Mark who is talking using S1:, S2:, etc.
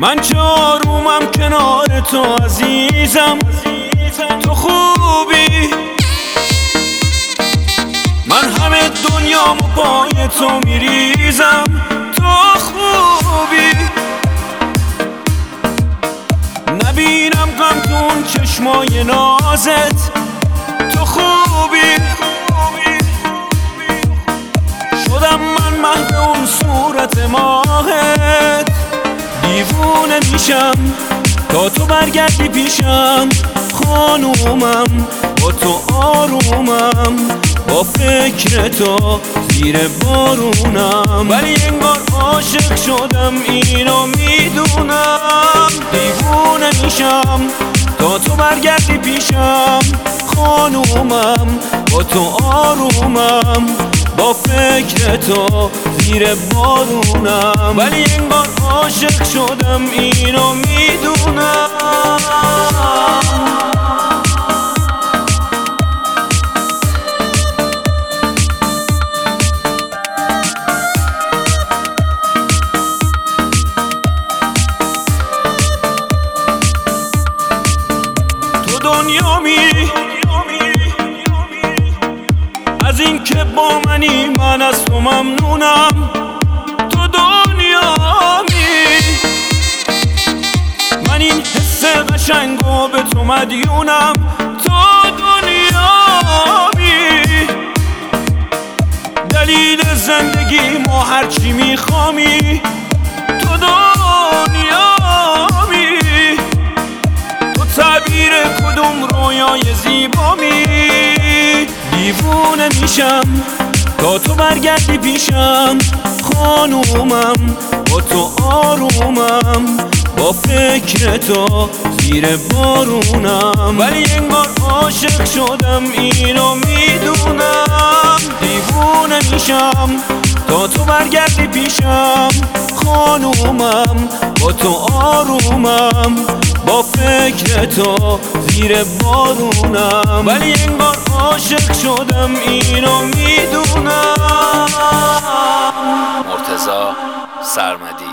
S1: من چه آرومم کنار تو عزیزم، تو خوبی. من همه دنیامو پای تو میریزم، تو خوبی. نبینم غم تو اون چشمای نازت، تو خوبی. شدم من محو اون صورت ماهت، دیوونه میشم تا تو برگردی پیشم. خانومم با تو آرومم، با فکر تو زیر بارونم، ولی انگار عاشق شدم اینو میدونم. دیوونه میشم تا تو برگردی پیشم. خانومم با تو آرومم، با فکر تو زیر بارونم، ولی انگار عاشق شدم اینو میدونم. تو دنیا میری از این که با منی، من از تو ممنونم. تو دنیا میری، من این حس قشنگو به تو مدیونم. تو دنیا میری، دلیل زندگی ما هرچی میخوامی. تو دنیا میری، تو تعبیر کدوم رویای زیبامی. دیوونه میشم تا تو برگردی پیشم. خانومم با تو آرومم، با فکر تو زیر بارونم، ولی انگار عاشق شدم اینو میدونم. دیوونه میشم تا تو برگردی پیشم. خانومم با تو آرومم، با فکر تو زیر بارونم، ولی انگار عاشق شدم اینو میدونم.
S2: مرتضی سرمدی.